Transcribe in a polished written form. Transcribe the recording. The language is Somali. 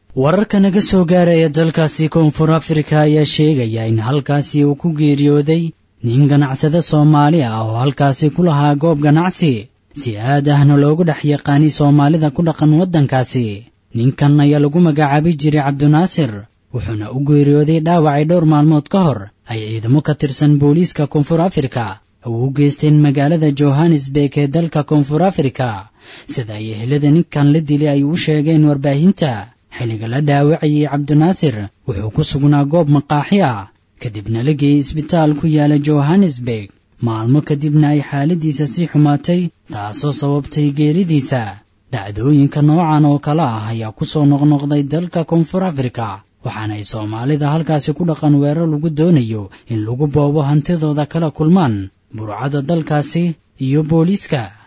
wararka naga soo gaaraya dalkaasi Koonfur Afrika ayaa sheegaya in halkaasi uu ku geeriyooday nin ganacsade Soomaali ah oo halkaasi ku lahaa goob ganacsi si aad ahna loogu dhex yaqaani Soomaalida ku dhaqan waddankaasi. ninkan ayaa lagu magacaabi jiray Cabdinaasir wuxuuna u geeriyooday dhaawacay dhowr maalmood ka hor ay ciidamo ka tirsan booliiska Koonfur Afrika u geysteen magaalada Johannesburg ee dalka Koonfur Afrika. sida ay ehelada ninkan la dilay ay u sheegeen warbaahinta xiliga la dhaawacay Cabdinaasir wuxuu ku sugnaa goob maqaaxi ah kadibna la geeyay isbitaal ku yaala Johannesburg. maalmo kadibna ay xaaladiisa si xumaatay taasoo sababtay geeridiisa. dhacdooyinka noocan oo kale ah ayaa ku soo noqnoqday dalka Koonfur Afrika waxaana ay Soomaalida halkaasi ku dhaqan weerar lagu doonayo in lagu boobo hantidooda kala kulmaan burcada dalkaasi iyo booliiska.